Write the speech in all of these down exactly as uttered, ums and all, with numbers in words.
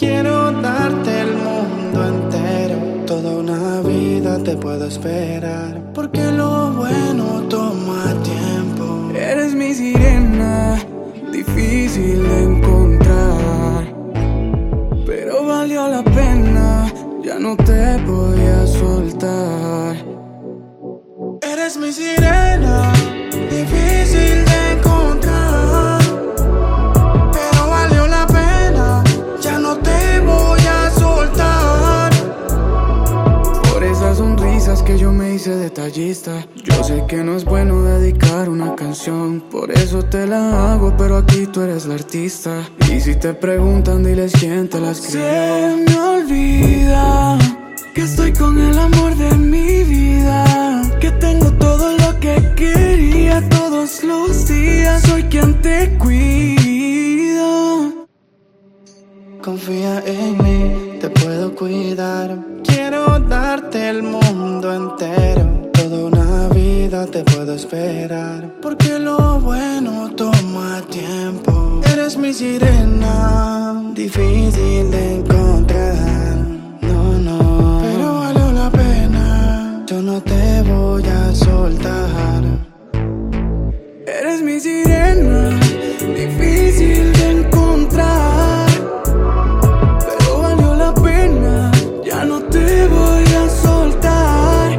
Quiero darte el mundo entero, toda una vida te puedo esperar, porque lo bueno toma tiempo. Eres mi sirena, difícil de encontrar, pero valió la pena, ya no te voy a soltar. Eres mi sirena, difícil de encontrar, pero valió la pena, ya no te voy a soltar. Por esas sonrisas que yo me hice detallista, yo sé que no es bueno dedicar una canción, por eso te la hago, pero aquí tú eres la artista. Y si te preguntan, diles quién te la escribió. Se me olvida que estoy con el amor de mi vida, que tengo todo lo que quería todos los días. Soy quien te cuida. Confía en mí, te puedo cuidar. Quiero darte el mundo entero, toda una vida te puedo esperar, porque lo bueno toma tiempo. Eres mi sirena, difícil de encontrar. No, no, pero valió la pena, yo no te voy a soltar. Eres mi sirena, difícil de encontrar, pero valió la pena, ya no te voy a soltar.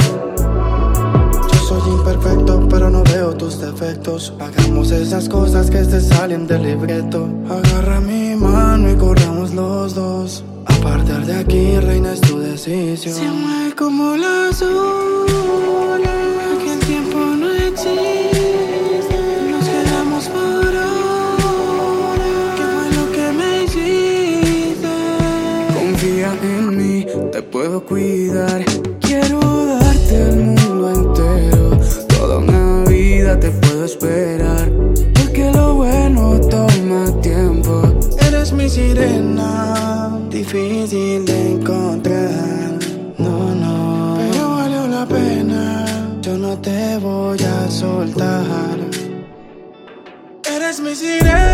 Yo soy imperfecto, pero no veo tus defectos. Hagamos esas cosas que te salen del libreto. Agarra mi mano y corramos los dos. A partir de aquí, reina, es tu decisión. Se mueve como las olas, aquí el tiempo no existe. Nos quedamos por ahora. ¿Qué fue lo que me hiciste? Confía en mí, te puedo cuidar. Quiero darte el mundo entero, toda una vida te puedo esperar, porque lo bueno toma tiempo. Eres mi sirena, difícil de encontrar. No, no, pero valió la pena, yo no te voy a soltar. Eres mi sirena.